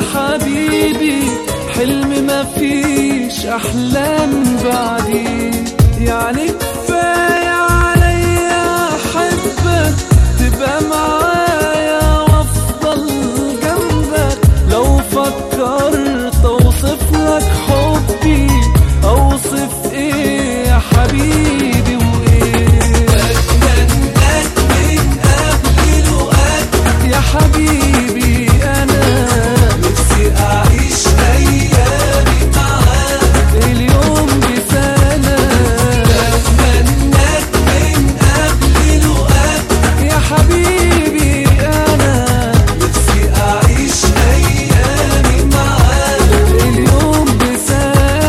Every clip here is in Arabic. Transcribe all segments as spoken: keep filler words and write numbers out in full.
حبيبي، حلم ما فيش أحلام بعدي. يعني كفاية عليا أحبك تبقى معايا وأفضل جنبك. لو فكرت أوصف لك حبي أوصف إيه يا حبيبي وإيه؟ بتمناك من قبل لقاك يا حبيبي أنا نفسي أعيش أيامي معاك اليوم بسنة. بتمناك من قبل لقاك يا حبيبي أنا نفسي أعيش أيامي معاك اليوم بسنة.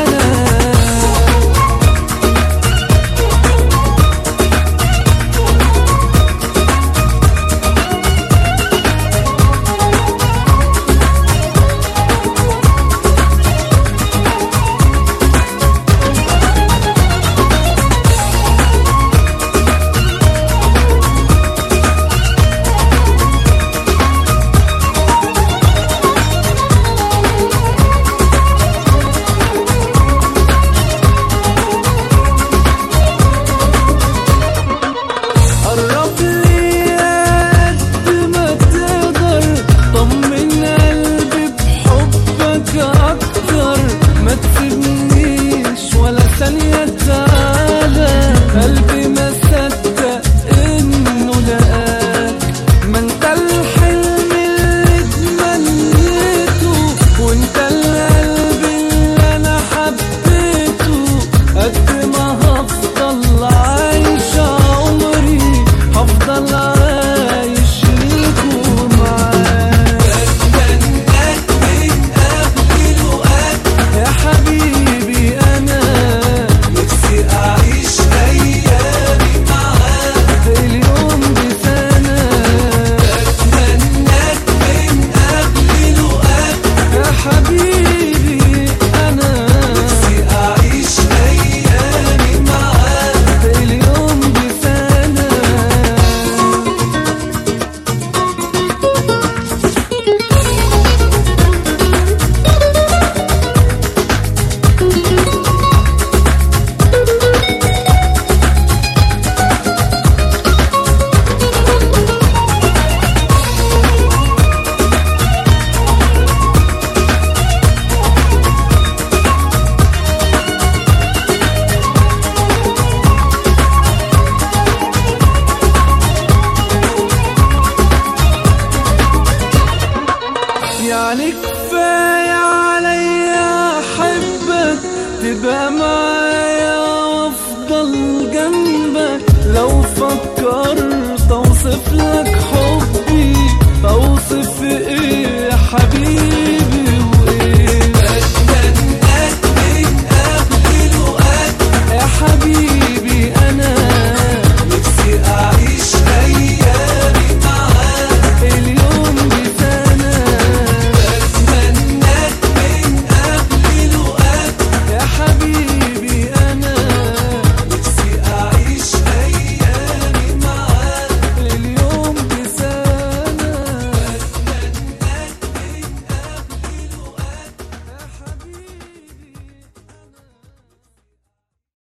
قرب لي قد ما تقدر، طمن قلبي بحبك أكتر. ما تسيبنيش ولا ثانية تعالى، قلبي ما صدق إنه لقاك. ما أنت الحلم اللي تمنيته، وأنت القلب اللي أنا حبيته. قد ما هفضل عايش عمري هفضل عايش ليك ومعاك. بتمناك من قبل لقاك يا حبيبي أنا نفسي أعيش أيامي معاك اليوم بسنة. بتمناك من قبل لقاك يا حبيبي أنا نفسي أعيش أيامي معاك اليوم بسنة. يعني كفاية عليا أحبك تبقى معايا وأفضل جنبك. لو فكرت أوصف لك حب